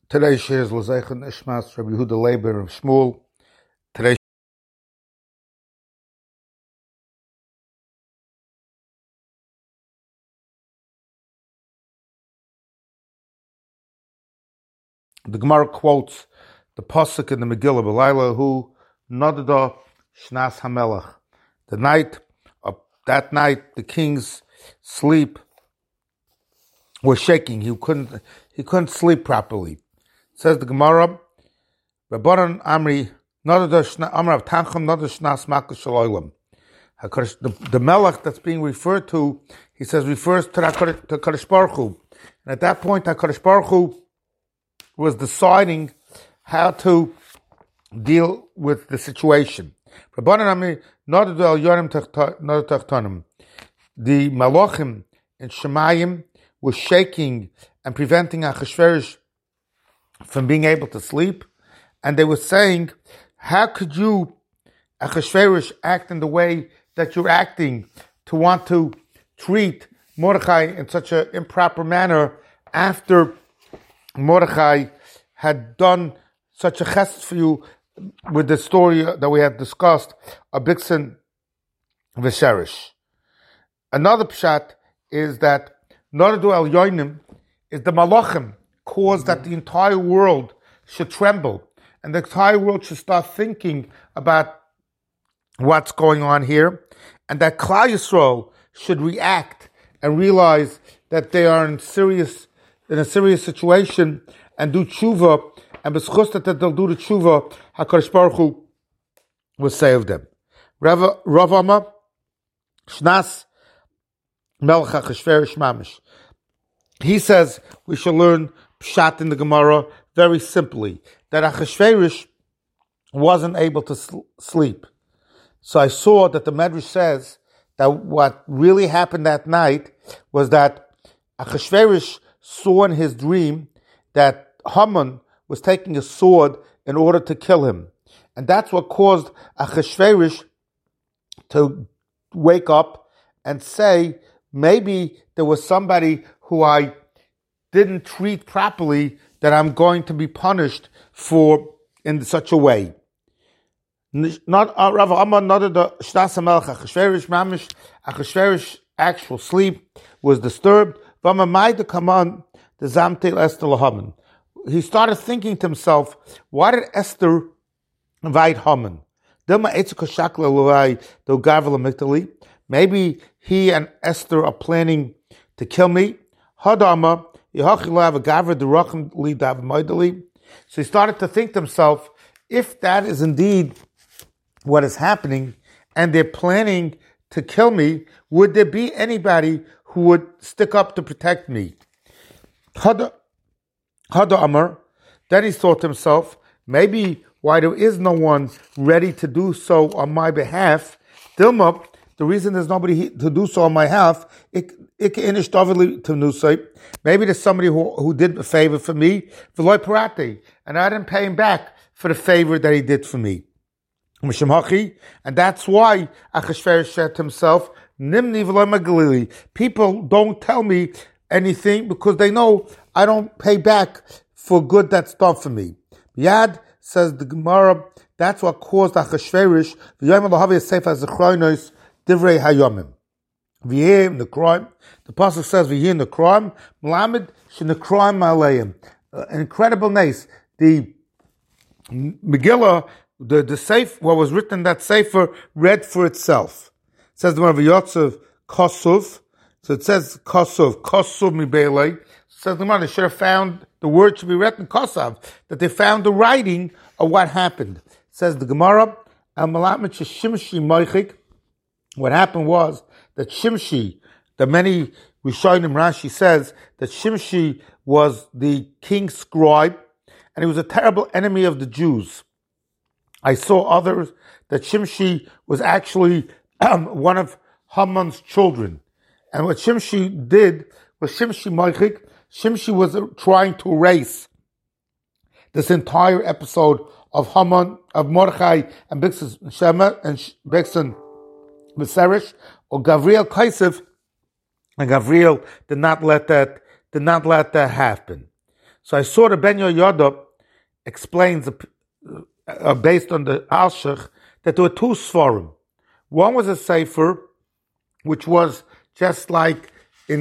Today's share is L'Zeichen Ishmas, Rabbi Yehuda Leiber of Shmuel. Today's the Gemara quotes the pasuk in the Megillah B'Layla, who Nadada Shnas Hamelach. That night, the king's sleep was shaking. He couldn't sleep properly. Says the Gemara, Rabbanan Amri Nadada Amrav Tanchum Nadada Shnas Makas Shaloilam. The Melech that's being referred to, he says, refers to Kadosh Baruch Hu. And at that point, Kadosh Baruch Hu was deciding how to deal with the situation. The Malachim in Shemayim was shaking and preventing Achashverosh from being able to sleep. And they were saying, how could you, Achashverosh, act in the way that you're acting, to want to treat Mordechai in such an improper manner after Mordechai had done such a chesed for you with the story that we had discussed of Bixen Veserish. Another pshat is that Noradu El Yoinim is the Malachim caused that the entire world should tremble and the entire world should start thinking about what's going on here, and that Klal Yisrael should react and realize that they are in a serious situation and do tshuva, and b'schus that they'll do the tshuva, HaKadosh Baruch Hu will save them. Rav Amma, Shnas Melech HaChashverosh Mamish. He says we should learn pshat in the Gemara very simply, that Achashverosh wasn't able to sleep. So I saw that the Medrash says that what really happened that night was that Achashverosh saw in his dream that Haman was taking a sword in order to kill him. And that's what caused Achashverosh to wake up and say, maybe there was somebody who I didn't treat properly that I'm going to be punished for in such a way. Not Rav Amma, not the Shnas Hamelach Achashverosh Mamish. Achashverosh's actual sleep was disturbed. He started thinking to himself, why did Esther invite Haman? Maybe he and Esther are planning to kill me. So he started to think to himself, if that is indeed what is happening and they're planning to kill me, would there be anybody who would stick up to protect me? Hada Amar. Then he thought to himself, maybe why there is no one ready to do so on my behalf, Dilma, the reason there's nobody to do so on my behalf, maybe there's somebody who did a favor for me, and I didn't pay him back for the favor that he did for me. And that's why Achashverosh said to himself, Nimni v'lo magalili. People don't tell me anything because they know I don't pay back for good that's done for me. Yad, says the Gemara, that's what caused Achashverosh v'yom l'havei sefer zechronos divrei hayomim. V'yeh nekraim. The pasuk says v'yeh nekraim melamed shenekraim aleim. Incredible nace. The Megillah, the sefer, what was written in that sefer, read for itself. It says the one of Yotzev Kosuv. So it says Kosuv Mibelei. It says the one, they should have found the word should be written Kosav, that they found the writing of what happened. It says the Gemara, Shimshi Moichik. What happened was that Shimshi, the many Rishonim, Rashi says that Shimshi was the king's scribe, and he was a terrible enemy of the Jews. I saw others that Shimshi was actually one of Haman's children. And what Shimshi did was Shimshi Moichik. Shimshi was trying to erase this entire episode of Haman, of Mordechai and Bixen Shema and Bixen Veserish, or Gavriel Kaisef, and Gavriel did not let that happen. So I saw the Ben Yehoyada explains, based on the Alshich, that there were two Sforim. One was a Sefer, which was just like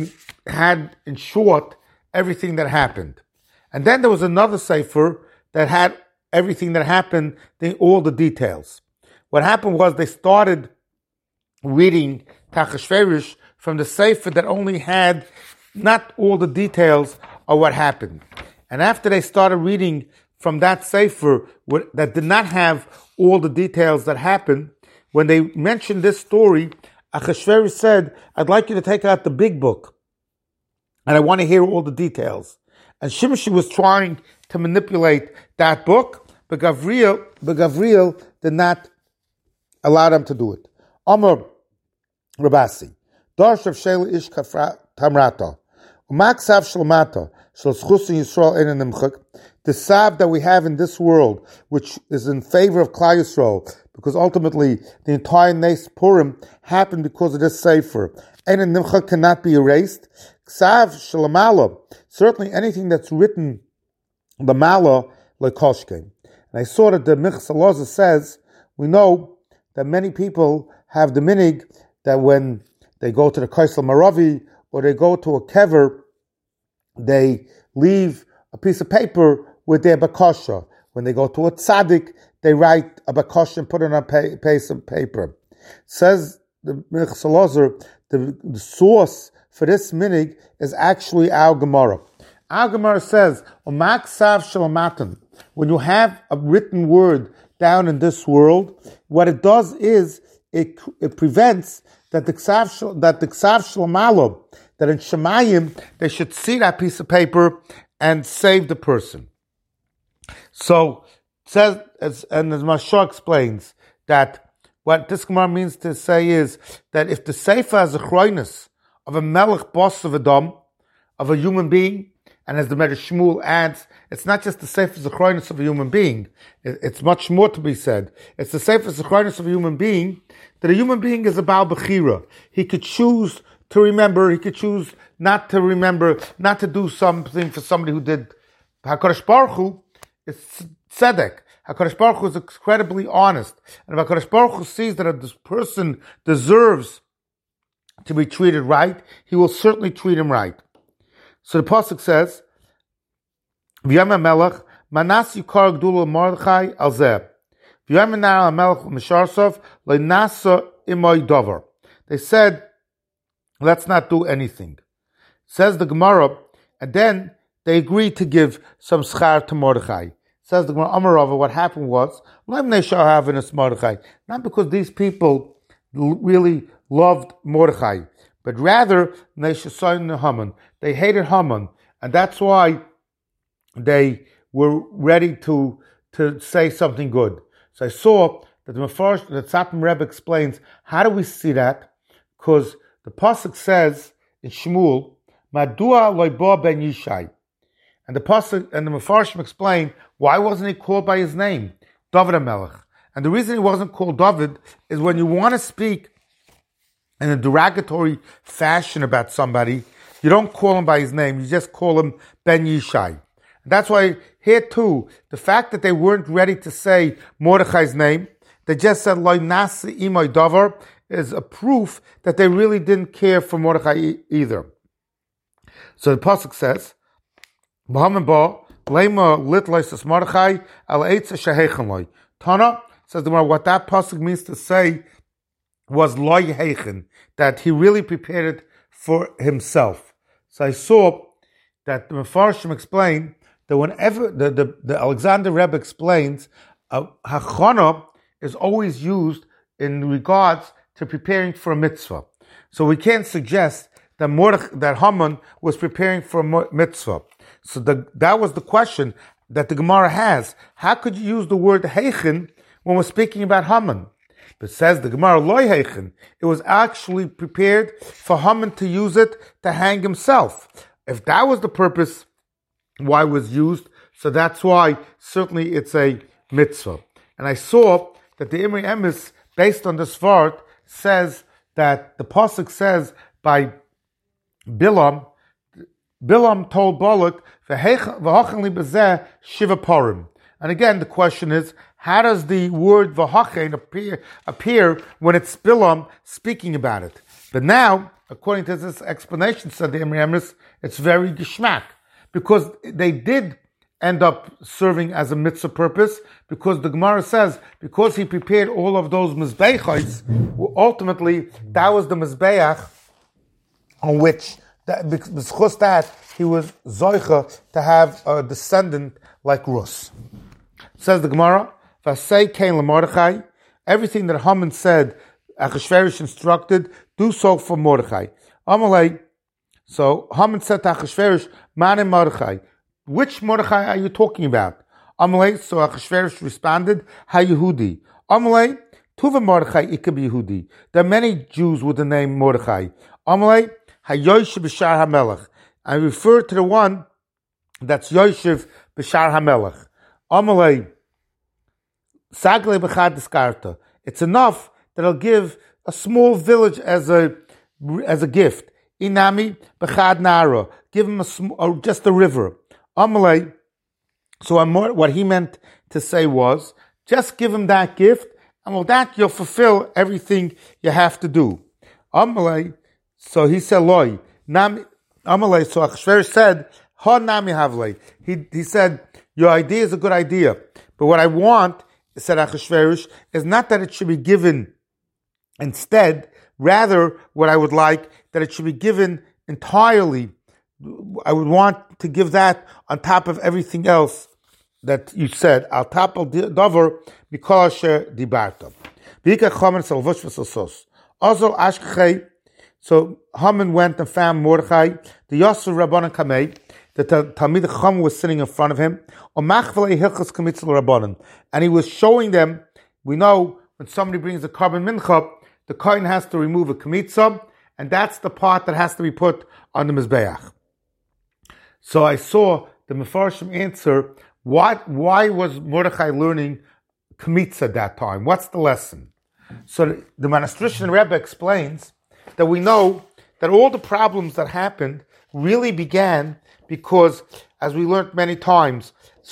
had in short everything that happened. And then there was another Sefer that had everything that happened, all the details. What happened was they started reading Tachashverish from the Sefer that only had not all the details of what happened. And after they started reading from that Sefer that did not have all the details that happened, when they mentioned this story, Achashverosh said, I'd like you to take out the big book, and I want to hear all the details. And Shimshi was trying to manipulate that book, but Gavriel did not allow them to do it. Amar Rabasi, Darsh of Shela Ish Tamrata, Umaksav Shalmata, Shalschusin Yisrael Ein Nimchak, the sav that we have in this world, which is in favor of Klal Yisrael, because ultimately the entire Nes Purim happened because of this sefer. Ein Nimchak cannot be erased. Ksav Shalamala, certainly anything that's written the Mala Lekoshke. And I saw that the Michas Loza says, we know that many people have the minig that when they go to the Kaisel Maravi or they go to a kever, they leave a piece of paper with their bakasha. When they go to a tzaddik, they write a bakasha and put it on a piece of paper. Says the Michas Loza, the source for this minig is actually our Gemara. Our Gemara says, "Umaksav shalamatan." When you have a written word down in this world, what it does is it prevents that the ksav shalamalo, that in Shemayim they should see that piece of paper and save the person. So it says, as Mashal explains, that what this Gemara means to say is that if the Sefer has a chroinus of a melech boss of a dom, of a human being, and as the Medrash Shmuel adds, it's not just the Sefer Zechroinus of a human being. It's much more to be said. It's the Sefer Zechroinus of a human being, that a human being is a Baal Bechira. He could choose to remember, he could choose not to remember, not to do something for somebody who did. HaKadosh Baruch Hu is tzedek. HaKadosh Baruch Hu is incredibly honest. And if HaKadosh Baruch Hu sees that this person deserves to be treated right, he will certainly treat him right. So the pasuk says, "V'yam Melech manas yikar gdula Mordechai al zeh. V'yam nar Melech misharsov le'nasa imoy dover." They said, "Let's not do anything." Says the Gemara, and then they agreed to give some schar to Mordechai. Says the Gemara, Amarava, what happened was, Mordechai, not because these people really loved Mordechai, but rather they hated Haman, and that's why they were ready to say something good. So I saw that the Tzapim Rebbe explains, how do we see that? Because the pasuk says in Shmuel, Madua loibo ben Yishai, and the pasuk and the Mefarshim explain, why wasn't he called by his name, David HaMelech? And the reason he wasn't called David is when you want to speak in a derogatory fashion about somebody, you don't call him by his name, you just call him Ben Yishai. And that's why here too, the fact that they weren't ready to say Mordechai's name, they just said Loi Nasi Imoy Dover, is a proof that they really didn't care for Mordechai either. So the pasuk says, Tana says the what that pasuk means to say was loy heichen, that he really prepared it for himself. So I saw that the Mefarshim explained that whenever the Alexander Rebbe explains, hachana is always used in regards to preparing for a mitzvah. So we can't suggest that Haman was preparing for a mitzvah. So that was the question that the Gemara has. How could you use the word heichen when we're speaking about Haman? But says the Gemara, loy heichen, it was actually prepared for Haman to use it to hang himself. If that was the purpose why it was used, so that's why certainly it's a mitzvah. And I saw that the Imri Emes, based on this vart, says that the pasuk says by Bilam, Bilam told Balak, "V'hachli bezeh shiva parim." And again, the question is, how does the word v'hachen appear when it's Bilam speaking about it? But now, according to this explanation, said the Emir Emrys, it's very geschmack, because they did end up serving as a mitzvah purpose, because the Gemara says, because he prepared all of those mizbeachos, ultimately, that was the mizbeach on which, because that, he was zoicha to have a descendant like Rus. Says the Gemara, Vasei Kain LaMordechai, everything that Haman said, Achashverosh instructed, do so for Mordechai. Amalei, so Haman said to Achashverosh, Mane Mordechai, which Mordechai are you talking about? Amalei, so Achashverosh responded, Ha-Yehudi. Amalei, Tuva Mordechai Ikab Yehudi. There are many Jews with the name Mordechai. Amalei, Ha-Yoshev B'Shar HaMelech. I refer to the one that's Yoshev B'Shar HaMelech. Amalei, Sagle B'Chad Diskarta. It's enough that I'll give a small village as a gift. Inami B'Chad Nara. Give him just a river. Amalei, so what he meant to say was, just give him that gift, and with that you'll fulfill everything you have to do. Amalei, so he said, Loi, Nami, Amalei, so Achashverosh said, Ha Nami Havlei. He said, your idea is a good idea, but what I want, said Achashverosh, is not that it should be given instead, rather what I would like, that it should be given entirely. I would want to give that on top of everything else that you said. Al top of dover mikol dibarta. Bika Haman salvosh v'sosos. Also Ashkei. So Haman went and found Mordechai, the Yosef Rabbanan Kamei. The Talmid Chacham was sitting in front of him. And he was showing them, we know when somebody brings a carbon mincha, the kohen has to remove a kmitzah, and that's the part that has to be put on the mizbeach. So I saw the Mefarshim answer, why was Mordechai learning kmitzah at that time? What's the lesson? So the Monastrician Rebbe explains that we know that all the problems that happened really began because, as we learned many times,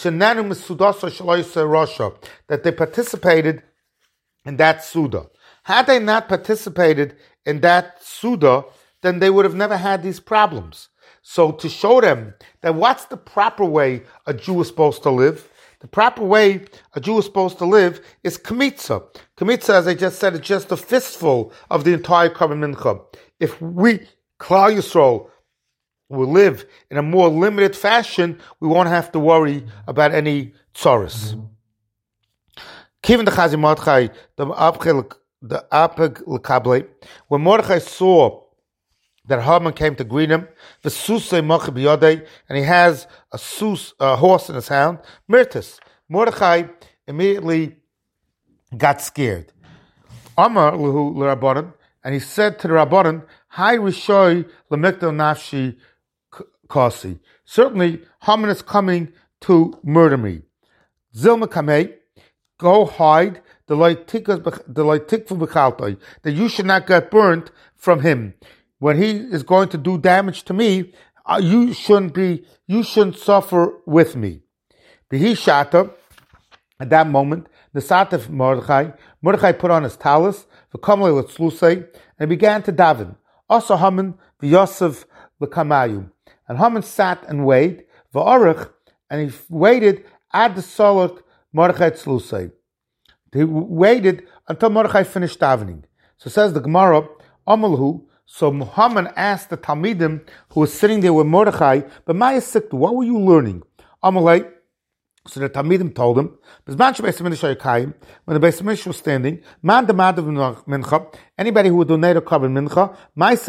that they participated in that Suda. Had they not participated in that Suda, then they would have never had these problems. So to show them that what's the proper way a Jew is supposed to live, the proper way a Jew is supposed to live is kmitzah. Kmitzah, as I just said, is just a fistful of the entire Karban Mincha. If we, Klal Yisrael, will live in a more limited fashion, we won't have to worry about any tzoros. Kivin the Chazi Mordechai, the Apeg Lekable, when Mordechai saw that Haman came to greet him, the Susei Mochi Biyodei, and he has a horse in his hand, Mirtis. Mordechai immediately got scared. Amar Lehu L'Rabbanan, and he said to the Rabbanan, Hai Rishoi L'Mikdal Nafshi Kasi. Certainly, Haman is coming to murder me. Zilma Kamei, go hide the Leitikfu B'Chaltai, that you should not get burnt from him. When he is going to do damage to me, you shouldn't suffer with me. B'hi Shata, at that moment, the Satif Mordechai put on his talus, v'kamle l'tzlusei, and began to daven. Also Haman v'Yosef l'Kamayu. And Haman sat and waited, v'orach, and he waited at the solok Mordechai tzlusei. He waited until Mordechai finished davening. So says the Gemara, Amalhu. So Haman asked the Talmidim who was sitting there with Mordechai, but Maya Siktu, what were you learning? Amalei. So the Talmidim told him, when the Beis Hamikdash was standing, anybody who would donate a carbon mincha,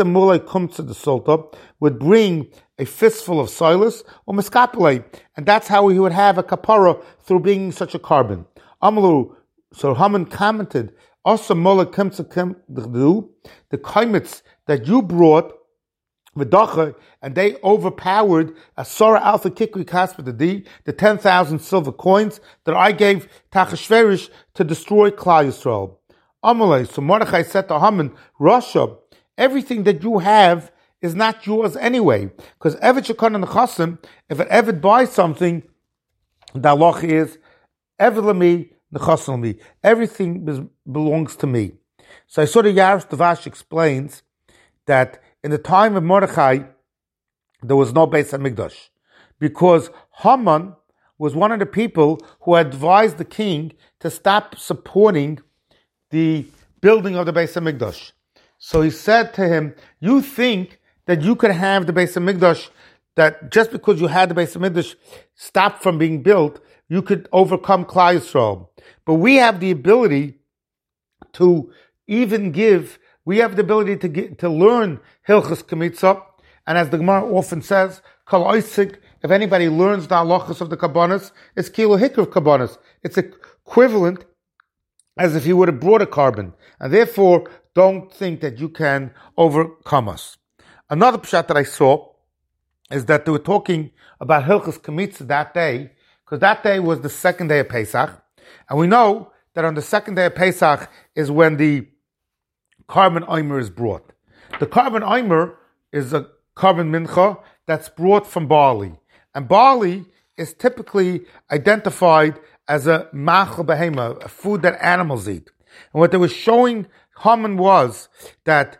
would bring a fistful of soilus or miskapele, and that's how he would have a kapara through bringing such a carbon. Amalu, so Haman commented, also the kaimitz that you brought, and they overpowered Asora Alpha Kikri Kaspa the 10,000 silver coins that I gave Achashverosh to destroy Klal Yisrael. Amalei, so Mordechai said to Haman, Rasha, everything that you have is not yours anyway. Because Eved Shekana Nechasim, if an Eved buys something, the halacha is Eved Lemi, Nechasim Lemi. Everything belongs to me. So I saw the Yaros Tavash explains that in the time of Mordechai, there was no Beis HaMikdash. Because Haman was one of the people who advised the king to stop supporting the building of the Beis HaMikdash. So he said to him, you think that you could have the Beis HaMikdash, that just because you had the Beis HaMikdash stopped from being built, you could overcome Klal Yisrael. But we have the ability to even we have the ability to learn Hilchos Kmitza, and as the Gemara often says, Kol Oisik, if anybody learns the halachas of the Kabbanas, it's Kilo Hikr Kabbanas. It's equivalent as if you would have brought a carbon. And therefore, don't think that you can overcome us. Another pshat that I saw is that they were talking about Hilchos Kmitza that day, because that day was the second day of Pesach. And we know that on the second day of Pesach is when the carbon omer is brought. The carbon omer is a carbon mincha that's brought from barley. And barley is typically identified as a machal behema, a food that animals eat. And what they were showing Haman was that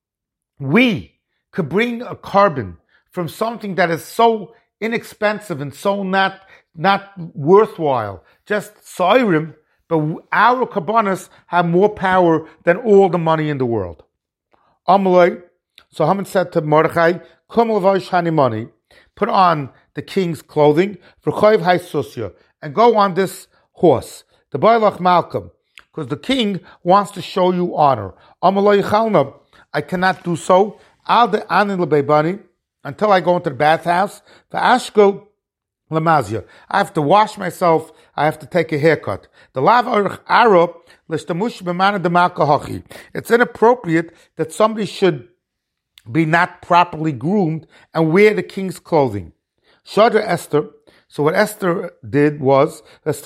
we could bring a carbon from something that is so inexpensive and so not worthwhile, just soirim, but our kabbanas have more power than all the money in the world. Amalei, so Haman said to Mordechai, Kum levash hanimani, put on the king's clothing, v'choiv haisusya, and go on this horse, the Bailach Malcolm, because the king wants to show you honor. Amalei chalna, I cannot do so, al de anin lebeibani, until I go into the bathhouse, v'ashkel lamazia. I have to wash myself. I have to take a haircut. The lav arab l'shtamush b'mana d'malkahachi. It's inappropriate that somebody should be not properly groomed and wear the king's clothing. Shadra Esther. So what Esther did was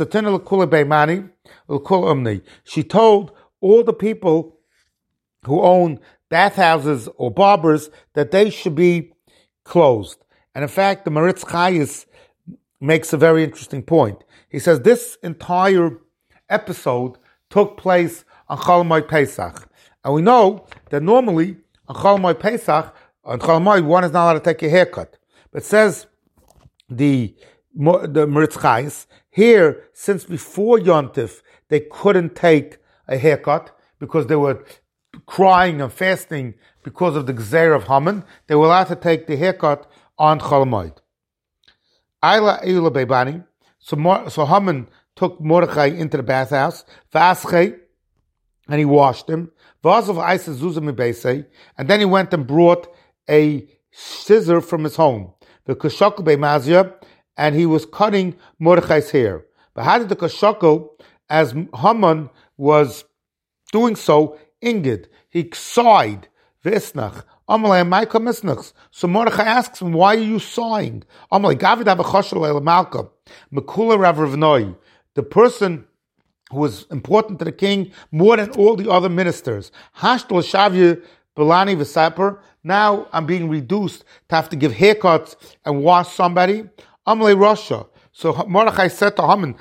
she told all the people who own bathhouses or barbers that they should be closed. And in fact, the Maritz Chayes makes a very interesting point. He says this entire episode took place on Chol Hamoed Pesach. And we know that normally on Chol Hamoed Pesach, on Chol Hamoed, one is not allowed to take a haircut. But it says the Maritz Chayes, here, since before Yontif, they couldn't take a haircut because they were crying and fasting because of the Gzeir of Haman, they were allowed to take the haircut on Chol Hamoed. Ayla Eila Beibani. So Haman took Mordechai into the bathhouse, and he washed him. And then he went and brought a scissor from his home. The Kashakal Beimazia, and he was cutting Mordechai's hair. But how did the Kashakal, as Haman was doing so, Ingid, he sighed, Visnach. So Mordechai asks him, why are you sighing? The person who was important to the king more than all the other ministers. Now I'm being reduced to have to give haircuts and wash somebody. So Mordechai said to Haman,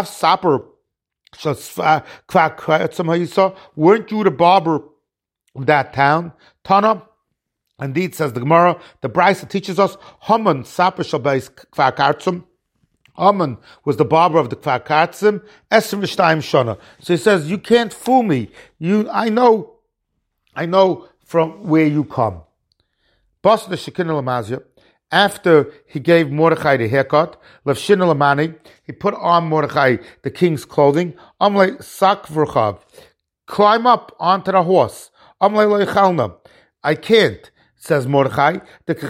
weren't you the barber of that town? Tana. Indeed, says the Gemara, the Brisa teaches us, Haman Saper Shabais Kfar Kartzum. Haman was the barber of the Kfar Kartzim, Eser V'Shtayim Shana. So he says, you can't fool me. I know from where you come. Bas the Shekinah Lamazia, after he gave Mordechai the haircut, Levshin Lamani, he put on Mordechai the king's clothing, Amle Sak V'Chav, climb up onto the horse. Amle Leichalna, I can't. Says Mordechai,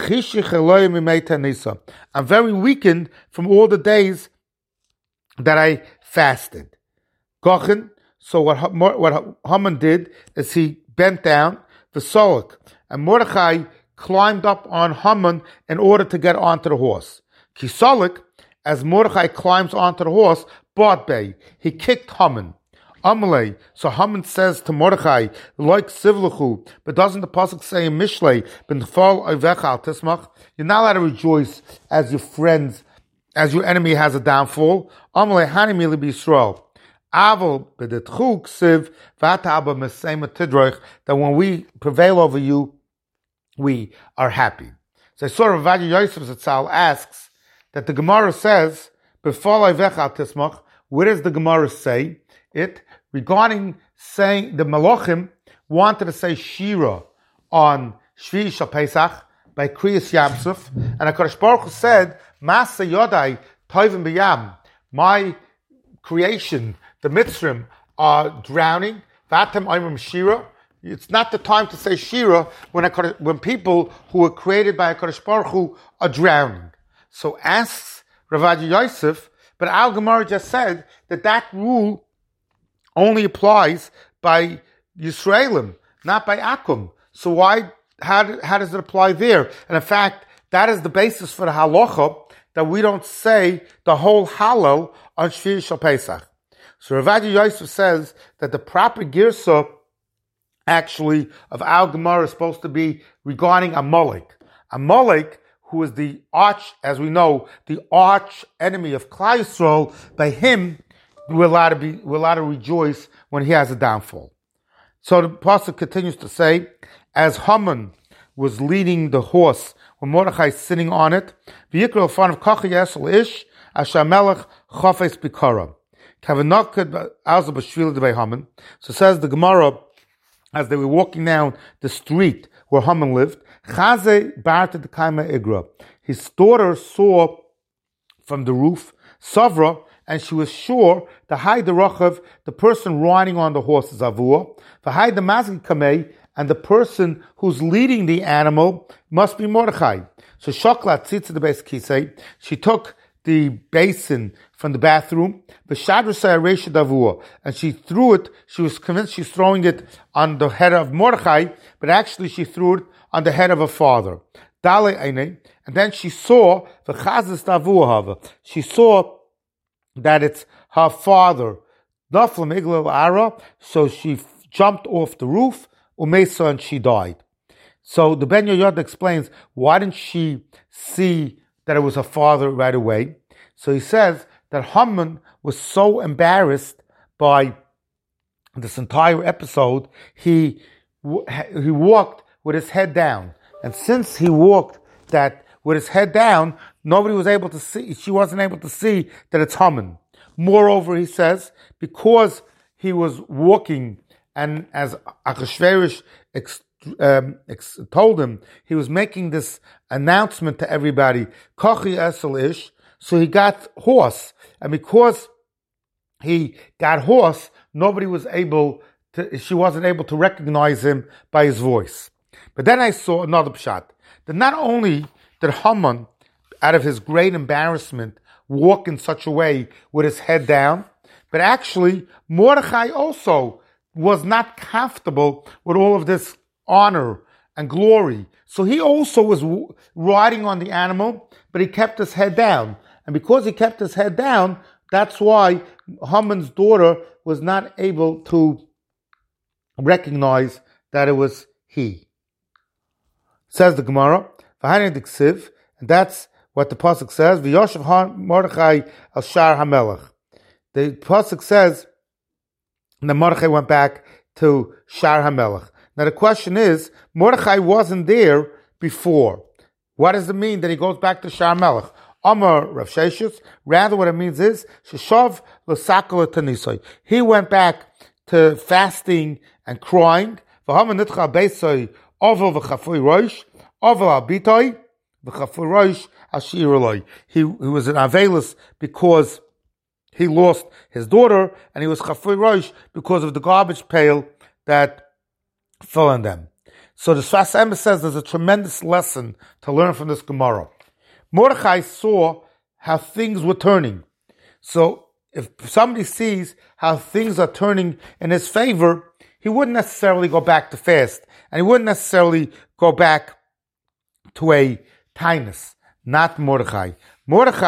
I'm very weakened from all the days that I fasted. Gochin, so what Haman did is he bent down the solak, and Mordechai climbed up on Haman in order to get onto the horse. Kisolik, as Mordechai climbs onto the horse, Badbei, he kicked Haman. Amalei. So Haman says to Mordechai, like Sivluchu, but doesn't the pasuk say in Mishlei, Ben Fal Oivecha Al Tismach? You're not allowed to rejoice as your friends, as your enemy has a downfall. Amalei Hanimili B'Yisrael. Aval B'Detchu Ksiv Vataba Mesema Tidroich. That when we prevail over you, we are happy. So sort of Vadia Yosef Zatzal asks that the Gemara says, "B'Fal Oivecha Al Tismach." Where does the Gemara say it? Regarding saying the Malachim wanted to say Shira on Shvi Shal Pesach by Kriyas Yamsuf, and HaKadosh Baruch Hu said, Masa Yodai Toivim B'Yam, my creation, the Mitzrim, are drowning. Vatem Oimrim Shira. It's not the time to say Shira when people who were created by HaKadosh Baruch Hu are drowning. So asks Ravaji Yosef, but Al Gemara just said that rule only applies by Yisraelim, not by Akum. So how does it apply there? And in fact, that is the basis for the halacha that we don't say the whole Hallel on Shvi Shal Pesach. So Ravaji Yosef says that the proper girsa actually of Al Gemara is supposed to be regarding Amalek. Amalek, who is the as we know, the arch enemy of Klal Yisrael. By him, we're allowed to rejoice when he has a downfall. So the pasuk continues to say, as Haman was leading the horse, when Mordechai is sitting on it, v'yikra in front of Kachi Yesel Ish, Asher Melech Chafes Bikara. Kavanakad Alza B'Shvil Devei Haman. So says the Gemara, as they were walking down the street where Haman lived, Chaze Barta de Kaima Igra. His daughter saw from the roof Savra, and she was sure to hide the Rachav, the person riding on the horse is Avua, to hide the Mazgi Kamei, and the person who's leading the animal must be Mordechai. So Shoklat Tzitza the Beis Kisei, she took the basin from the bathroom, and she threw it. She was convinced she's throwing it on the head of Mordechai, but actually she threw it on the head of her father. And then she saw that it's her father. So she jumped off the roof, and she died. So the Ben Yoyad explains, why didn't she see that it was her father right away? So he says that Haman was so embarrassed by this entire episode, he walked with his head down. And since he walked with his head down, nobody was able to see, she wasn't able to see that it's Haman. Moreover, he says, because he was walking, and as Achashverosh told him, he was making this announcement to everybody, Kachi Esel Ish, so he got hoarse. And because he got hoarse, she wasn't able to recognize him by his voice. But then I saw another pshat, that not only did Haman, out of his great embarrassment, walk in such a way with his head down, but actually Mordechai also was not comfortable with all of this honor and glory. So he also was riding on the animal, but he kept his head down. And because he kept his head down, that's why Haman's daughter was not able to recognize that it was he. Says the Gemara, and that's what the pasuk says. V'yoshev Mordechai al Shar Hamelech. The pasuk says that Mordechai went back to Shar Hamelech. Now the question is, Mordechai wasn't there before. What does it mean that he goes back to Shar Hamelech? Amar Rav Sheshus. Rather, what it means is Sheshav l'sakol tanisai. He went back to fasting and crying. V'haman nitcha beisai ovel v'chafui roish ovel al bitoi v'chafui roish ashir eloi. He was an avelus because he lost his daughter, and he was chafui roish because of the garbage pail that fell on them. So the Sfas Emes says there's a tremendous lesson to learn from this Gemara. Mordechai saw how things were turning. So if somebody sees how things are turning in his favor, he wouldn't necessarily go back to fast. And he wouldn't necessarily go back to a tinus. Not Mordechai. Mordechai,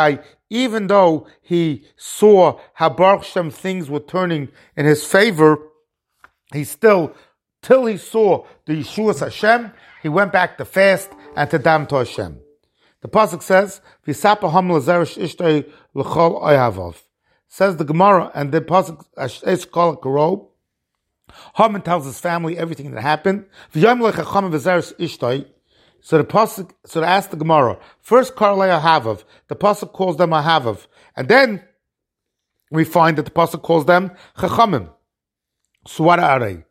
even though he saw how Baruch Hashem things were turning in his favor, he still, till he saw the Yeshuas Hashem, he went back to fast and to dam to Hashem. The pasuk says, "V'sapa ham l'zeresh ishtay l'chol oyhavav." Says the Gemara, and the pasuk is called Karob. Haman tells his family everything that happened. V'yom lechacham v'zeresh ishtay. So the pasuk, so they ask the Gemara. First, Karlei Ahavav. The pasuk calls them Ahavav, and then we find that the pasuk calls them Chachamim. So what are they?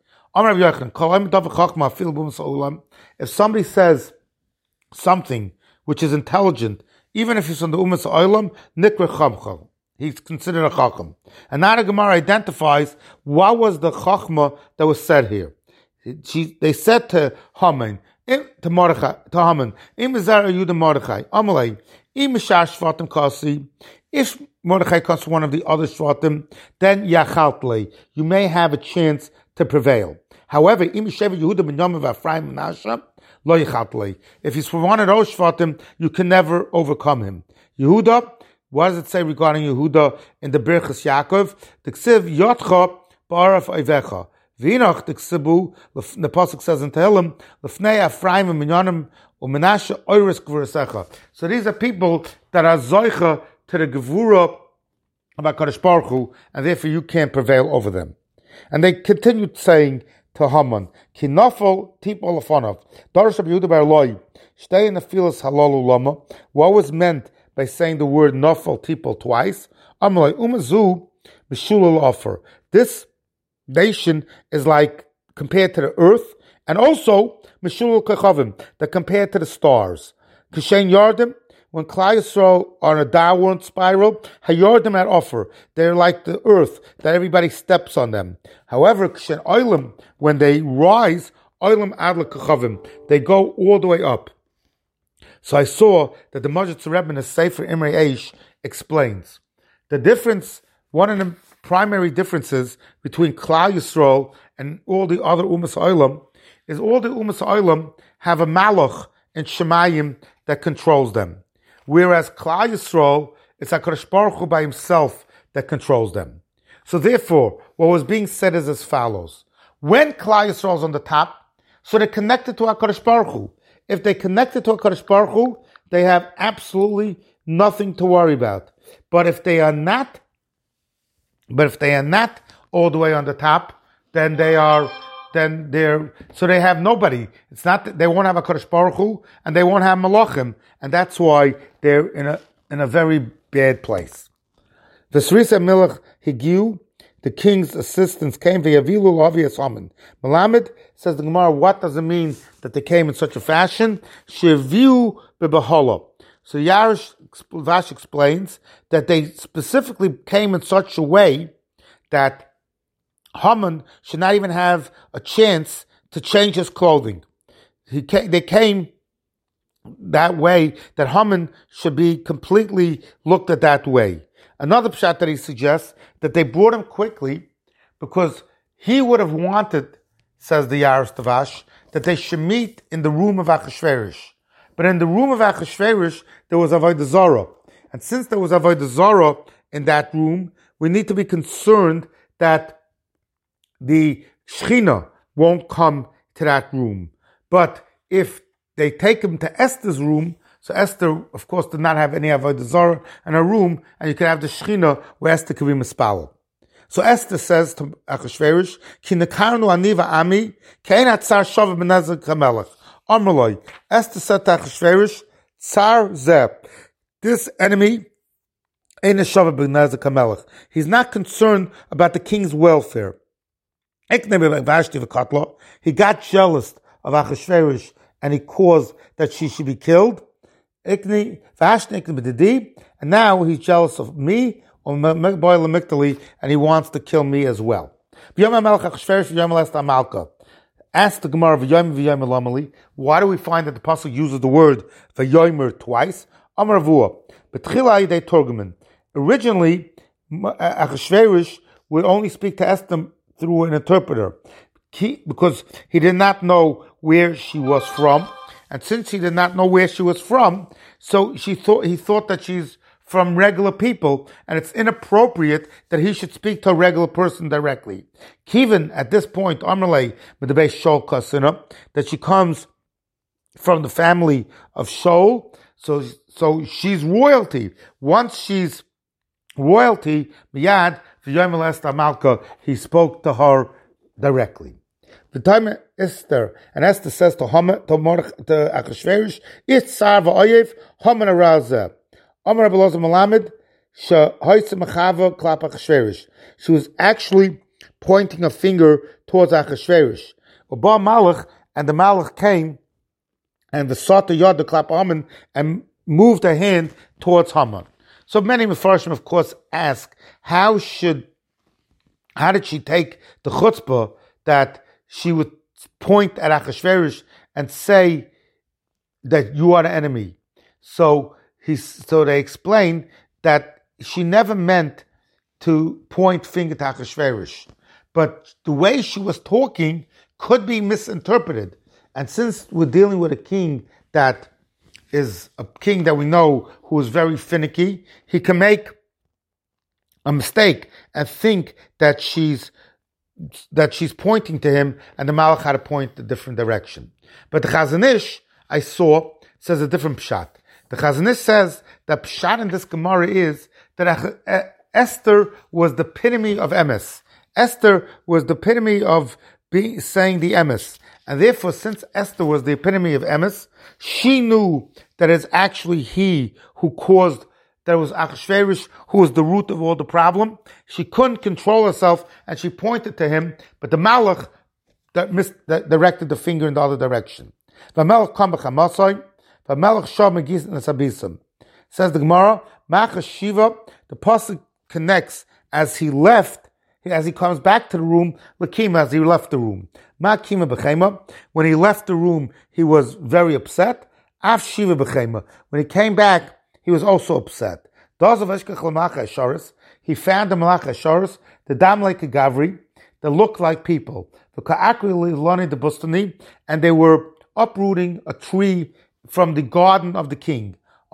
If somebody says something which is intelligent, even if he's on the Umas Olam, Nikra Chamchal, he's considered a Chacham. And now the Gemara identifies what was the Chachma that was said here. They said to Haman, to Mordechai, to Haman, Im Zara Yudah Mordechai, Amalei, Im Mishar Shvatim Kasi, if Mordechai comes one of the other Shvatim, then Yachaltlei, you may have a chance to prevail. However, Im Sheva Yehuda Ben Yom Ephraim Menashe, Lo Yachaltlei. If he's from one of those Shvatim, you can never overcome him. Yehuda, what does it say regarding Yehuda in the Birchas Yaakov? The Ksiv Yotcha Ba'araf Oivecha. V'inoch the Ksibu, the pasuk says in Tehillim, L'fnei Ephraim and Minyanim u'Menashe Oiris Gvurasecha. So these are people that are zoicha to the Gevura of HaKadosh Baruch Hu, and therefore you can't prevail over them. And they continued saying to Haman, Ki nafal tip olafonov, Darash Rabbi Yehuda bar Eloi, Shtei in the filas halalu lama. What was meant by saying the word nafal tipol twice? Amalei umazu b'shulul offer. This nation is like compared to the earth, and also mishulul kechavim, that compared to the stars. Kishen yardim, when Klal Yisrael are on a downward spiral, hayordim at offer, they're like the earth that everybody steps on them. However, Kishen oilim, when they rise, oilim adla kechavim, they go all the way up. So I saw that the Majid Rebbe in the Sefer Imrei Eish explains the difference. One of the primary differences between Klal Yisrael and all the other Umas Olam is all the Umas Olam have a Malach in Shemayim that controls them, whereas Klal Yisrael, it's HaKadosh Baruch Hu by himself that controls them. So therefore, what was being said is as follows: when Klal Yisrael is on the top, so they're connected to HaKadosh Baruch Hu. If they connected to HaKadosh Baruch Hu, they have absolutely nothing to worry about. But if they are not all the way on the top, then so they have nobody. It's not that they won't have HaKadosh Baruch Hu, and they won't have Malachim, and that's why they're in a very bad place. The Srisa Milach Higiu, the king's assistants came via Vilu Lavias Haman. Malamed, says the Gemara, what does it mean that they came in such a fashion? Sheviu bebehola. So Vash explains that they specifically came in such a way that Haman should not even have a chance to change his clothing. They came that way that Haman should be completely looked at that way. Another pshat that he suggests, that they brought him quickly because he would have wanted, says the Yaros Tavash, that they should meet in the room of Achashverosh. But in the room of Achashverosh, there was Avodah Zarah. And since there was Avodah Zarah in that room, we need to be concerned that the Shechina won't come to that room. But if they take him to Esther's room, so Esther, of course, did not have any Avodah Zarah in her room, and you can have the Shechina where Esther could be mispalel. So Esther says to Achashverosh, Ki nekarnu aniva ami, kein atzar shava b'nezer kamelech. Amrloi. Esther said to Achashverosh, Tsar zeh, this enemy ain't a shava b'nezer kamelech. He's not concerned about the king's welfare. He got jealous of Achashverosh, and he caused that she should be killed. And now he's jealous of me, and he wants to kill me as well. Ask the Gemara, why do we find that the Apostle uses the word Vayomer twice? Originally, Achashverosh would only speak to Esther through an interpreter, because he did not know where she was from. And since he did not know where she was from, so he thought that she's from regular people, and it's inappropriate that he should speak to a regular person directly. Kivin, at this point, Amalei, Medabei Shol Kasina, that she comes from the family of Shol, so she's royalty. Once she's royalty, Miyad, V'yom Esther Malka, he spoke to her directly. The time Esther, and Esther says to Achashverosh, "It's Sar v'Oyev Haman aroused." Amar Rabbi Elazar Melamed shehoitze mechava klap Achashverosh. She was actually pointing a finger towards Achashverosh. Uba Malach, and the Malach came, and the Sata Yad the klap Haman, and moved her hand towards Haman. So many Mefarshim, of course, ask, how did she take the chutzpah that she would point at Achashverosh and say that you are the enemy? So they explain that she never meant to point finger to Achashverosh, but the way she was talking could be misinterpreted. And since we're dealing with a king that is a king that we know who is very finicky, he can make a mistake and think that she's pointing to him, and the Malach had to point a different direction. But the Chazon Ish, I saw, says a different pshat. The Chazon Ish says that pshat in this Gemara is that Esther was the epitome of emes. Esther was the epitome of saying the emes. And therefore, since Esther was the epitome of emes, she knew that it's actually he who caused, that it was Achashverosh who was the root of all the problem. She couldn't control herself, and she pointed to him, but the Malach that directed the finger in the other direction. Says the Gemara, Machash Shiva, the pasuk connects as he left, as he comes back to the room, Lakima, as he left the room. Ma'kima b'chema, when he left the room, he was very upset. Af Shiva b'chema, when he came back, he was also upset. He found the Malach Asharis, the Dam like a Gavri, that looked like people. And they were uprooting a tree from the garden of the king.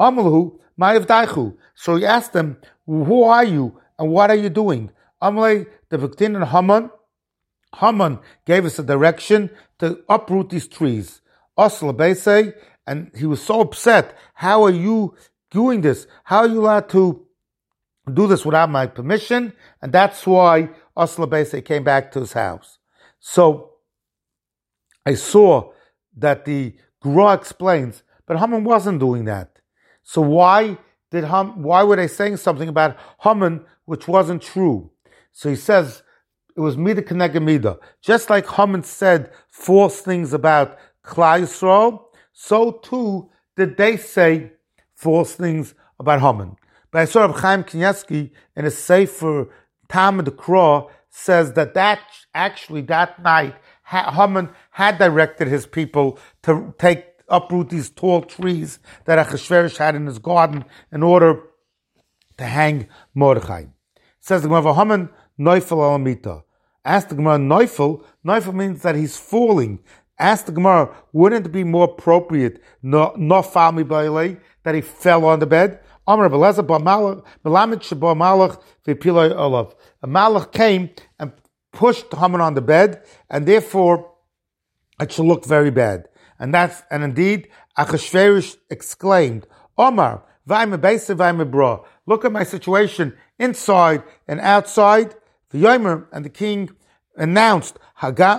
So he asked them, who are you and what are you doing? Amalei, the Victin and Haman gave us a direction to uproot these trees. And he was so upset. How are you doing this? How are you allowed to do this without my permission? And that's why Osla came back to his house. So I saw that the Gra explains, but Haman wasn't doing that. So why were they saying something about Haman which wasn't true? So he says it was Mida Keneged Mida. Just like Haman said false things about Klal Yisrael, so too did they say false things about Haman. But I saw Chaim Kanievsky in a Sefer Talmud Kra says that actually that night Haman had directed his people to uproot these tall trees that Achashverosh had in his garden in order to hang Mordechai. Says the Gemara, Haman Neufel Alamita. Ask the Gemara, Neufel means that he's falling. Ask the Gemara, wouldn't it be more appropriate, no Falmi Bailei, that he fell on the bed? Amar Beleza Melamed Sheba Malach V'Piloi Olav. A Malach came and pushed Haman on the bed, and therefore it should look very bad. And indeed, Achashverosh exclaimed, Omar, Vayme Beisa, Vayme Bra. Look at my situation inside and outside. The Yomer and the king announced, you're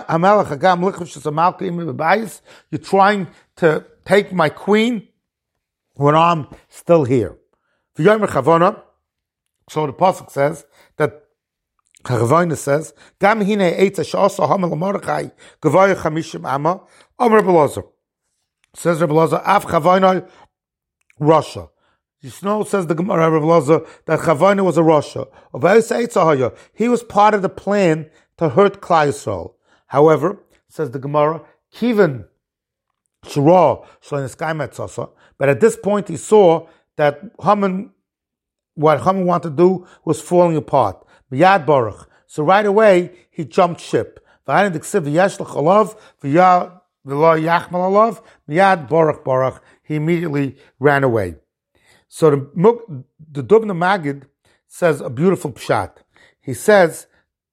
trying to take my queen when I'm still here. The Yomer Chavona, so the Pasuk says that Chavona says, Gam hine eitza she'asa Haman l'Mordechai gevaya chamishim ama. Amar Rabbi Elazar. Says Rabbi Elazar, Af Chavona Russia. You know, says the Gemara Rabbi Elazar, that Chavona was a Russia. He was part of the plan to hurt Klal Yisrael. However, says the Gemara, Kivan Shira Shlein, but at this point he saw that what Haman wanted to do was falling apart. Miyad Baruch. So right away he jumped ship. Miyad Baruch. He immediately ran away. So the Dubna Magid says a beautiful pshat. He says,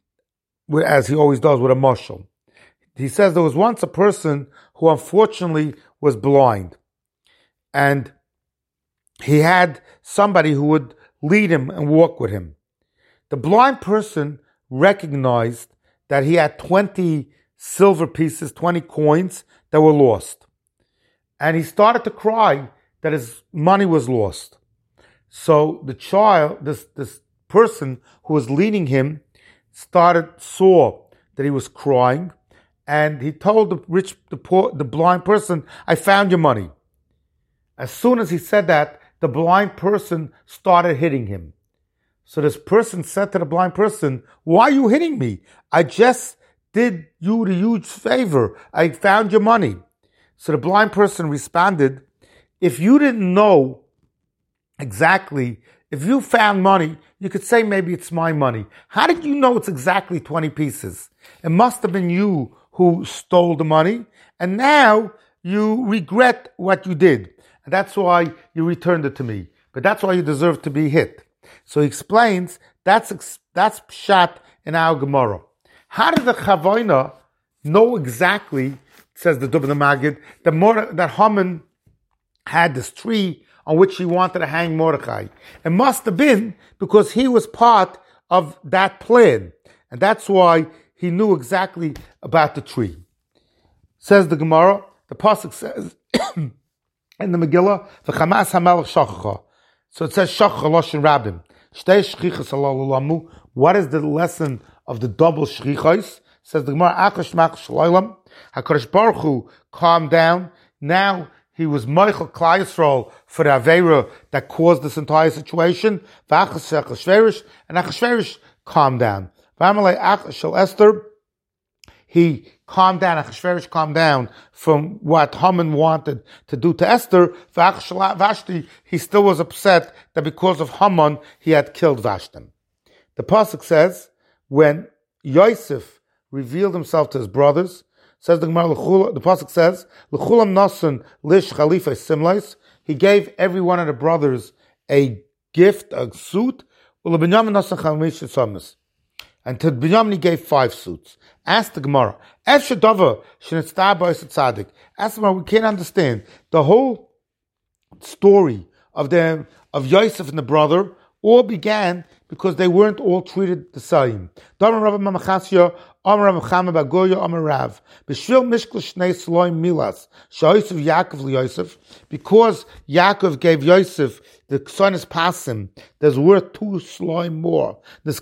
as he always does with a mashal, he says there was once a person who unfortunately was blind, and he had somebody who would lead him and walk with him. The blind person recognized that he had 20 silver pieces, 20 coins that were lost. And he started to cry that his money was lost. So the child, this person who was leading him, saw that he was crying, and he told the blind person, "I found your money." As soon as he said that, the blind person started hitting him. So this person said to the blind person, "Why are you hitting me? I just did you the huge favor. I found your money." So the blind person responded, "If you didn't know exactly, if you found money, you could say maybe it's my money. How did you know it's exactly 20 pieces? It must have been you who stole the money, and now you regret what you did. And that's why you returned it to me. But that's why you deserve to be hit." So he explains, that's pshat in our Gemara. How did the Chavoina know exactly, says the Dubna Magid, that Haman had this tree on which he wanted to hang Mordechai? It must have been because he was part of that plan. And that's why he knew exactly about the tree. Says the Gemara, the Pasuk says in the Megillah, "V'chamas hamelech shachacha." So it says shachacha loshen rabim. Shtei shchichas alalamu. What is the lesson of the double shchichos? Says the Gemara, "Achash mach shloilam." HaKadosh Baruch Hu calmed down. Now he was Michael Klal Yisrael for the Aveira that caused this entire situation. V'achas Achashverosh, and Achashverosh calmed down. V'amalei Achash shel Esther. He calmed down, Achashverosh calmed down from what Haman wanted to do to Esther. Vashti, he still was upset that because of Haman, he had killed Vashti. The Pasuk says, when Yosef revealed himself to his brothers, says the Gemara, the Pasuk says, L'chulam nasan lish chalifa simlais. He gave every one of the brothers a gift, a suit. And to Binyamin he gave 5 suits. Ask the Gemara, ask the Gemara, we can't understand the whole story of Yosef and the brother. All began because they weren't all treated the same. Because Yaakov gave Yosef the son's pasim, there's worth 2 sloim more.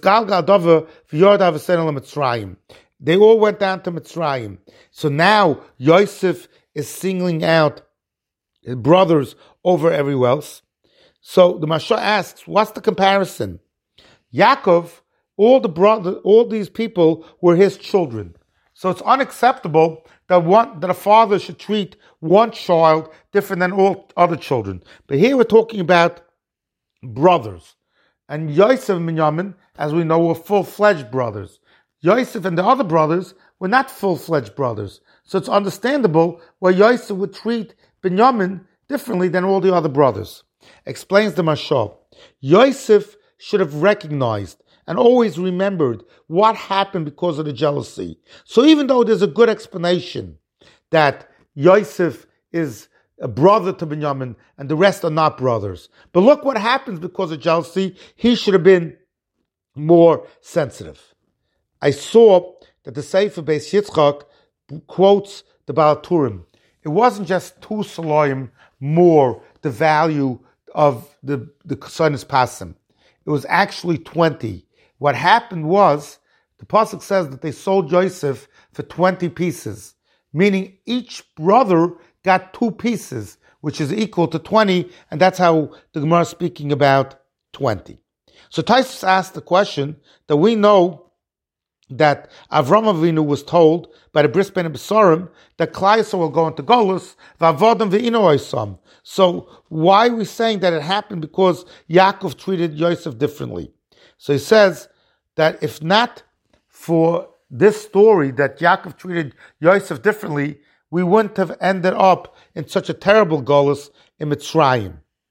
They all went down to Mitzrayim. So now Yosef is singling out his brothers over everyone else. So the Masha asks, what's the comparison? Yaakov, all these people were his children. So it's unacceptable that a father should treat one child different than all other children. But here we're talking about brothers. And Yosef and Binyamin, as we know, were full-fledged brothers. Yosef and the other brothers were not full-fledged brothers. So it's understandable why Yosef would treat Binyamin differently than all the other brothers. Explains the Mashal. Yosef should have recognized and always remembered what happened because of the jealousy. So even though there's a good explanation that Yosef is a brother to Binyamin and the rest are not brothers, but look what happens because of jealousy, he should have been more sensitive. I saw that the Sefer Beis Yitzchak quotes the Baal Turim. It wasn't just 2 Saloim more the value of the Son's Pasim. It was actually 20. What happened was, the Pasuk says that they sold Yosef for 20 pieces, meaning each brother got 2 pieces, which is equal to 20, and that's how the Gemara is speaking about 20. So Taisus asked the question that we know that Avram Avinu was told by the Bris Ben Besarim that Klal Yisrael will go into Golus, v'avodim ve'ino oisam. So why are we saying that it happened because Yaakov treated Yosef differently? So he says that if not for this story that Yaakov treated Yosef differently, we wouldn't have ended up in such a terrible Golus in Mitzrayim.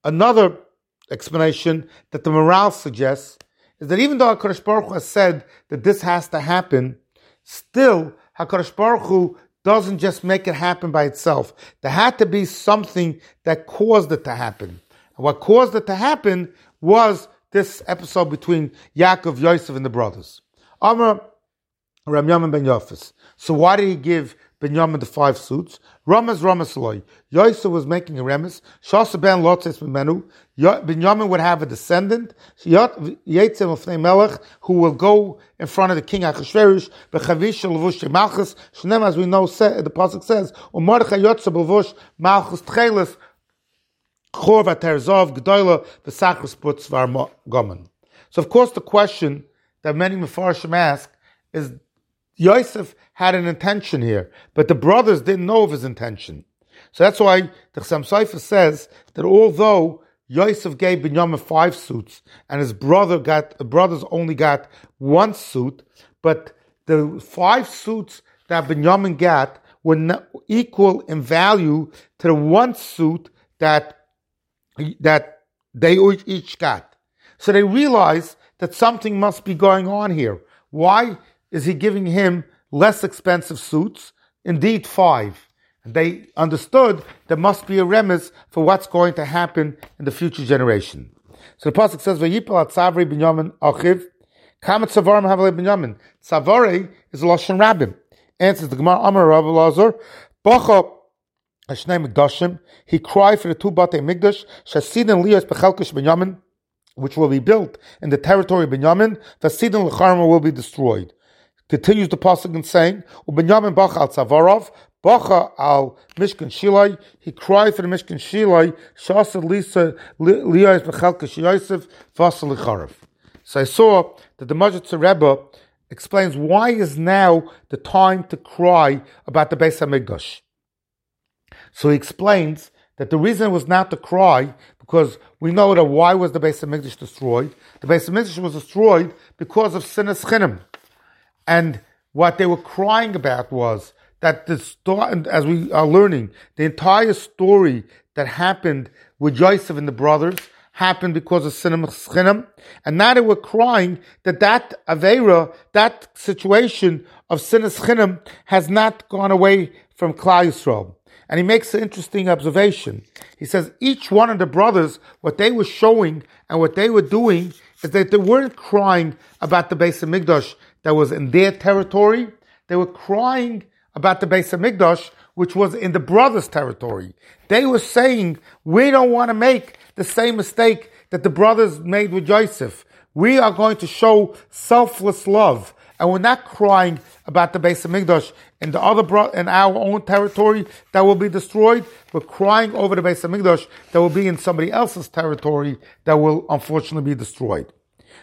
Another explanation that the morale suggests is that even though HaKadosh Baruch Hu has said that this has to happen, still HaKadosh Baruch Hu doesn't just make it happen by itself. There had to be something that caused it to happen. And what caused it to happen was this episode between Yaakov, Yosef, and the brothers. Amar Ram Yamin ben Yafis. So why did he give Binyamin the 5 suits? Ramas loy. Yosef was making a remes. Shasa ben lotzes b'menu. Binyamin would have a descendant, Yetzem of Melech, who will go in front of the king Achashverosh. B'chavish levush malchus. Shneim, as we know, the pasuk says, U'mordechai yotze b'levush malchus tcheles chor v'terzov g'doyla v'sachris putz v'argomen. So, of course, the question that many Mefarshim ask is, Yosef had an intention here, but the brothers didn't know of his intention. So that's why the Chassam Sofer says that although Yosef gave Binyamin 5 suits and his brothers only got 1 suit, but the 5 suits that Binyamin got were not equal in value to the 1 suit that they each got. So they realized that something must be going on here. Why is he giving him less expensive suits? Indeed, 5. And they understood there must be a remez for what's going to happen in the future generation. So the pasuk says, "Vayipal at Tzavri Binyamin achiv, kamat Tzavarim havale Binyamin." Tzavare is Lashon Rabbim. Answers the Gemara, Amar Rav Elazar, Bacha Hashnei Mikdashim. He cried for the 2 Batei Mikdash, Shasidin Liyos Bechelkish Binyamin, which will be built in the territory of Binyamin. Vasidin Lecharma will be destroyed. Continues the pasuk in saying, "U'Binyamin bacha al Tzavarov, bacha al Mishkan Shilai." He cried for the Mishkan Shilai. Shasad Lisa Liyos Bechelkish Yosef Vasal Licharav. So I saw that the Majid Rebbe explains why is now the time to cry about the Beis Hamikdash. So he explains that the reason it was not to cry, because we know that why was the Beis Hamikdash destroyed? The Beis Hamikdash was destroyed because of Sinas Chinim. And what they were crying about was that the story, as we are learning, the entire story that happened with Yosef and the brothers happened because of Sinas Chinim. And now they were crying that Aveira, that situation of Sinas Chinim has not gone away from Klal Yisrael. And he makes an interesting observation. He says each one of the brothers, what they were showing and what they were doing is that they weren't crying about the Beis Hamikdash that was in their territory. They were crying about the Beis Hamikdash, which was in the brothers' territory. They were saying, we don't want to make the same mistake that the brothers made with Yosef. We are going to show selfless love. And we're not crying about the Beis Hamikdash in in our own territory that will be destroyed. We're crying over the Beis Hamikdash that will be in somebody else's territory that will unfortunately be destroyed.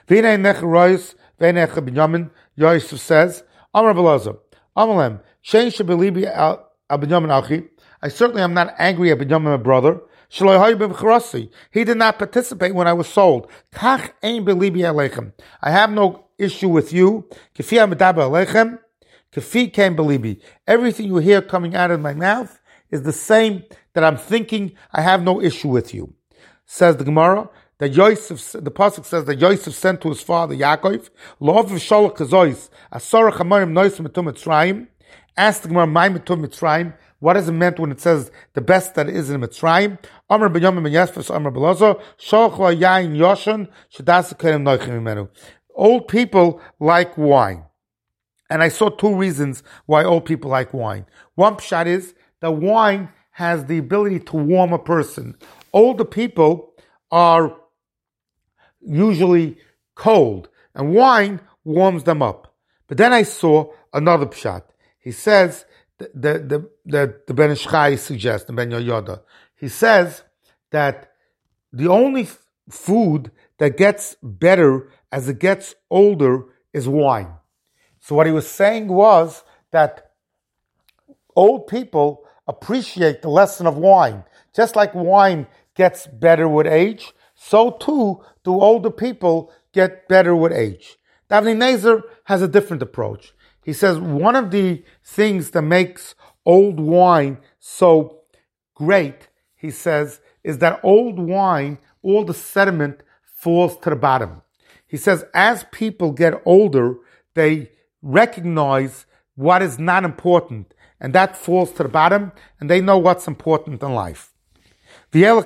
Yosef says, Amar Belazar, Amalem, Shein Shebelibi al Binyamin Achi. I certainly am not angry at Binyamin, my brother. He did not participate when I was sold. Kach ein belibi aleichem. I have no issue with you. Kifi amedaba aleichem. Kifi kain belibi. Everything you hear coming out of my mouth is the same that I'm thinking. I have no issue with you. Says the Gemara that the pasuk says that Yosef sent to his father Yaakov. Lo'ov v'sholach kazois asarach hamarim nois metum Mitzrayim. Ask the Gemara, my metum Mitzrayim. What is it meant when it says the best that is in Mitzrayim? Amar Binyamin ben Yasfas, Amar Belazar, Sholach la yain yoshan, shedas kerim noichim imenu. Old people like wine. And I saw 2 reasons why old people like wine. One pshat is that wine has the ability to warm a person. Older people are usually cold, and wine warms them up. But then I saw another pshat. He says, the Ben Ish Chai suggests, the Ben Yoda, he says that the only food that gets better as it gets older is wine. So what he was saying was that old people appreciate the lesson of wine. Just like wine gets better with age, so too do older people get better with age. Avnei Nezer has a different approach. He says one of the things that makes old wine so great, he says, is that old wine, all the sediment falls to the bottom. He says, as people get older, they recognize what is not important, and that falls to the bottom, and they know what's important in life. As all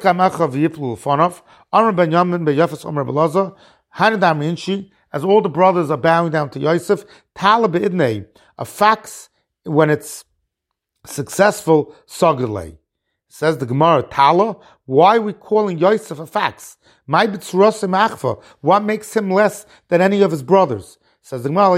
the brothers are bowing down to Yosef, a fax, when it's successful, Sagalei. Says the Gemara, Tala, why are we calling Yosef a fax? What makes him less than any of his brothers? Says the Gemara,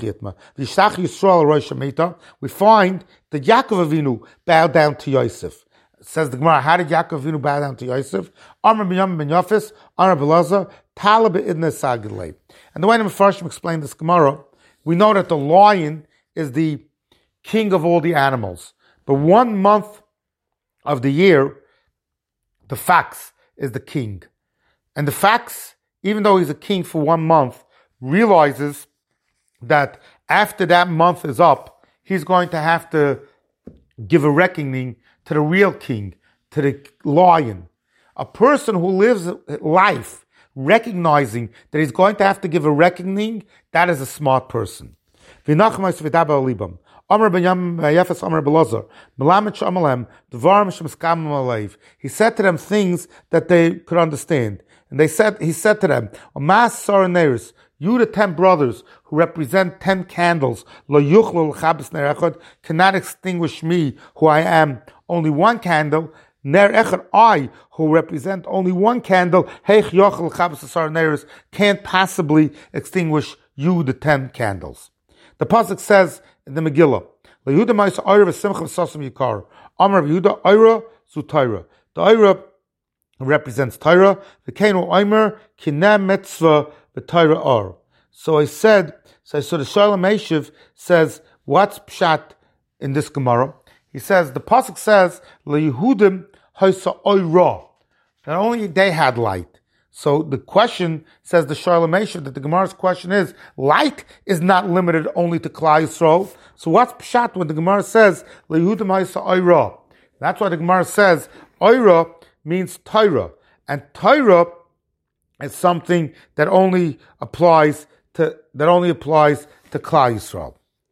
we find that Yaakov Avinu bowed down to Yosef. Says the Gemara, how did Yaakov Avinu bow down to Yosef? Amar ben Yafis, Amar Belazar, Tala be'idna Sagalei. And the way the Mefarshim explained this Gemara, we know that the lion is the king of all the animals. But 1 month of the year, the fox is the king. And the fox, even though he's a king for 1 month, realizes that after that month is up, he's going to have to give a reckoning to the real king, to the lion. A person who lives life recognizing that he's going to have to give a reckoning, that is a smart person. Amar ben Yafas Amar Belazar, Melamed Shamalem, Dvarim Shemskam Aleiv. He said to them things that they could understand. And he said to them, Mas Saraneris, you the 10 brothers who represent 10 candles, Lo Yuchlo L'Chabes Ner Echad, cannot extinguish me, who I am only one candle, Ner Echad, I, who represent only one candle, Heich Yochel L'Chabes Saraneris, can't possibly extinguish you the 10 candles. The pasuk says in the Megillah, LeYehuda Ma'isa Oira v'Simcha v'Sasam Yikar. Amar Yehuda Oira zu Torah. The Oira represents Torah. V'Keinu Oimer Kineh Mitzvah v'Torah Or. So the Shalom Eshiv says, what's pshat in this Gemara? He says, the pasuk says, LeYehudim Ha'isa Oira. That only they had light. So the question, says the Shalom Eshiv, that the Gemara's question is, light is not limited only to Klal Yisrael. So what's pshat when the Gemara says, Le'Yehudim Ha'isa Oira? That's why the Gemara says, Oira means Torah. And Torah is something that only applies to Klal Yisrael.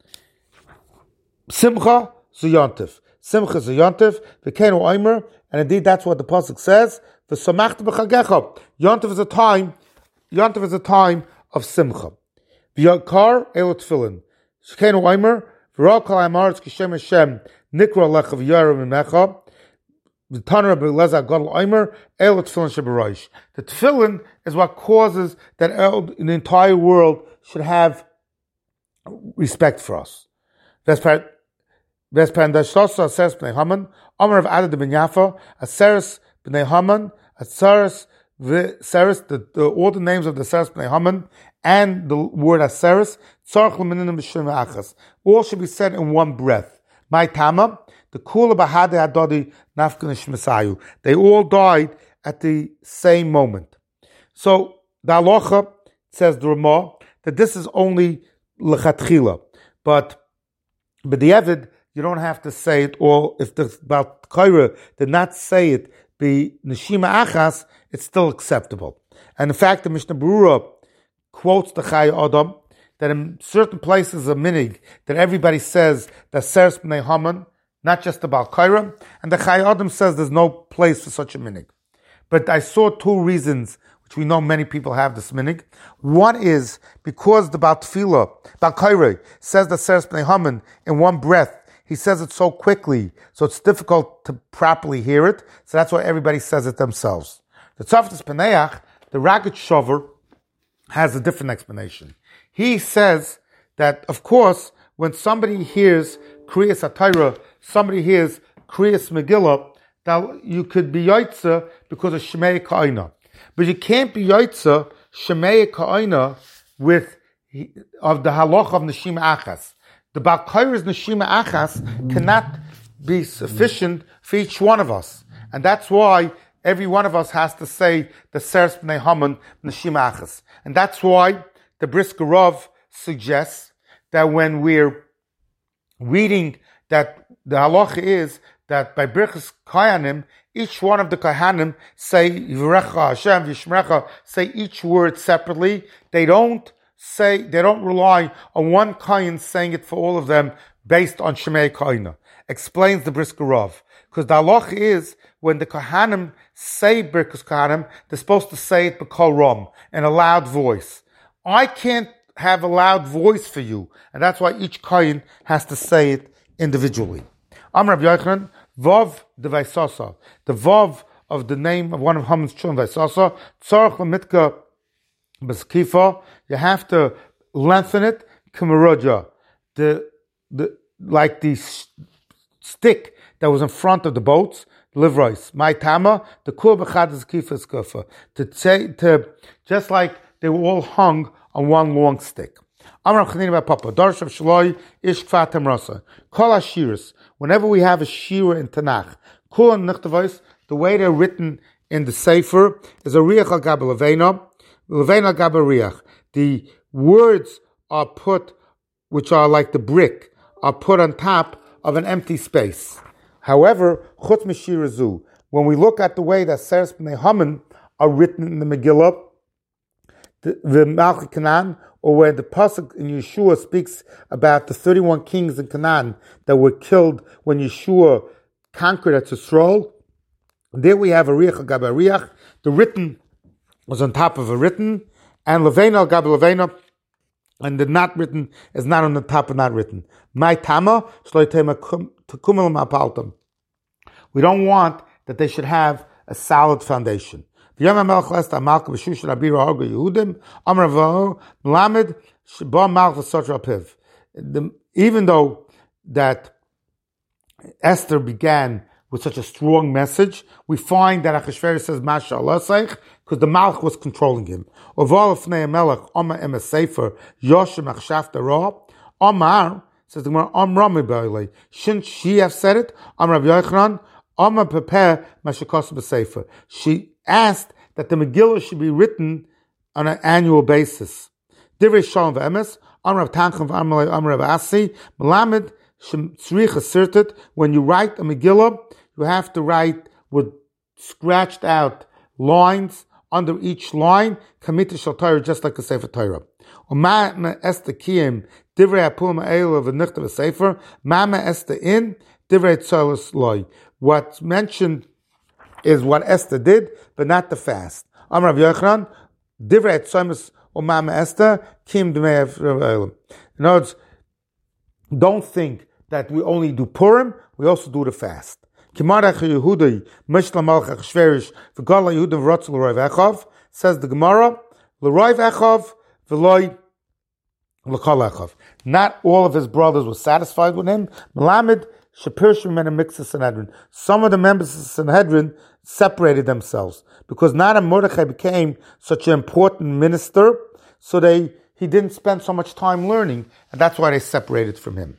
Simcha Zayontif. Simcha Zayontif, V'Keinu Oimer, and indeed that's what the pasuk says. V'samachta b'chagecha. Yontif is a time of simcha. V'yakar elo tefillin. Shkeinu oimer v'ra kol ha'amaretz kishem Hashem nikra lecha v'yara mimecha. V'taner b'leza gadol oimer elo tefillin sheberosh. The tefillin is what causes that the entire world should have respect for us. Vespan dashlosa aseres b'nei Haman. Amar of Adad ben Yafa aseres b'nei Haman, Aseres, all the names of the Aseres b'nei Haman, and the word Aseres, all should be said in one breath. My Tama, the Kula Bahade Adodi Nafkanish Mesayu. They all died at the same moment. So the halacha, says the Ramah, that this is only lechatchila, but the Evid, you don't have to say it all. If the Baal Kaira did not say it, be Neshima Achas, it's still acceptable. And in fact, the Mishnah Berurah quotes the Chai Adam that in certain places of minig that everybody says that Seres B'nei Haman, not just the Baal Kaira, and the Chai Adam says there's no place for such a minig. But I saw 2 reasons, which we know many people have this minig. One is because the Baal Tefillah, Baal Kaira, says that Seres B'nei Haman in one breath. He says it so quickly, so it's difficult to properly hear it. So that's why everybody says it themselves. The Tzaftas Paneach, the Ragged Shover, has a different explanation. He says that, of course, when somebody hears Kriyas HaTorah, somebody hears Kriyas Megillah, that you could be Yaitza because of Shemei Ka'ina. But you can't be Yaitza Shemei Ka'ina of the halacha of Neshima Achas. The Baal Kaira's Neshima Achas cannot be sufficient for each one of us. And that's why every one of us has to say the Seres B'nei Haman Neshima Achas. And that's why the Brisker Rav suggests that when we're reading that the halacha is that by Birchas Kayanim, each one of the Kohanim say Yivarecha Hashem, Yishmerecha, say each word separately. They don't rely on one Kohen saying it for all of them based on Shemei Koina. Explains the Brisker Rav. Because the halach is, when the Kohanim say Birkus Kohanim, they're supposed to say it b'kol rom, in a loud voice. I can't have a loud voice for you, and that's why each Kohen has to say it individually. Amar Rabbi Yochanan, Vav de Vaisasa, the Vav of the name of one of Haman's children, Vaisasa, Tzarech l'mitka b'skifa, you have to lengthen it, k'meroja, like the stick that was in front of the boats, livrois, my tama, the kur b'chad zkifa skufa, to just like they were all hung on one long stick. Amar Chanina bar Papa, Darsh of Shaloi, Ish Kfatem Rasa. Kol Ashiris, whenever we have a Shira in Tanakh, Kol and Nichtavos, the way they're written in the Sefer is a Riach al Gab Levena, Levena al Gab Riach. The words are put, which are like the brick, are put on top of an empty space. However, Chutz Mishirazu, when we look at the way that Seres B'nai Haman are written in the Megillah, the Malchi Canaan, or where the pasuk in Yeshua speaks about the 31 kings in Canaan that were killed when Yeshua conquered Etzisrael, there we have a Riach al Gab Riach. The written was on top of a written, and Levena al Gab Levena, and the not written is not on the top of not written. My tama shloi tema tekumel ma'apaltam. We don't want that they should have a solid foundation. Even though that Esther began with such a strong message, we find that Achashverosh says Masha Allah Seich because the Malch was controlling him. Omar says the Gemara, shouldn't she have said it? She asked that the Megillah should be written on an annual basis. Divrei Shalom v'emes, Amar Tanchem v'Amar Asi, Melamed Tzrich asserted, when you write a Megillah, you have to write with scratched out lines under each line, Kamita Shal Torah, just like a Sefer Torah. Ma'ama Esther Kiyim, Divrei Apul Ma'el of the Nichtav Sefer, Ma'ama Esther in, Divrei Tzolos Loi. What's mentioned is what Esther did, but not the fast. Amar Rav Yochanan, Divrei Tzolos or Ma'ama Esther, Kim Dmei Elam. In other words, don't think that we only do Purim, we also do the fast. Says the Gemara, not all of his brothers were satisfied with him. Some of the members of the Sanhedrin separated themselves because not a Mordechai became such an important minister, so he didn't spend so much time learning, and that's why they separated from him.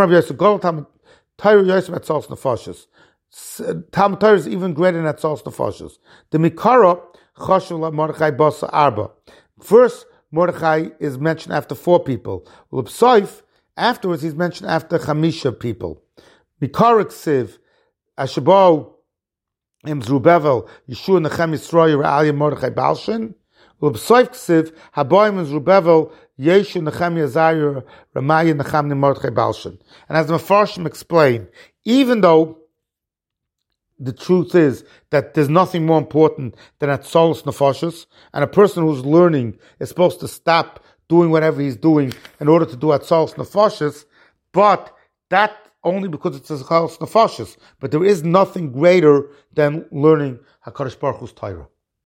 Talmud Torah is even greater than Atzalas Nefashos. The Mikara Chashuv Mordechai Basa Arba. First, Mordechai is mentioned after 4 people. L'Psoif, afterwards he's mentioned after Chamisha people. Mikara Ksiv Ashabo Im Zerubbabel Yeshua Nechem Yisrael Ra'alia Mordechai Balshin. L'Psoif Ksiv Haboim Im Zerubbabel Yeshu Nechem Yazar Ramaya Nechem Mordechai Balshin. And as the Mefarshim explain, even though the truth is that there's nothing more important than Atzalas Nefashos, and a person who's learning is supposed to stop doing whatever he's doing in order to do Atzalas Nefashos, but that only because it's Atzalas Nefashos. But there is nothing greater than learning HaKadosh Baruch Hu's Torah.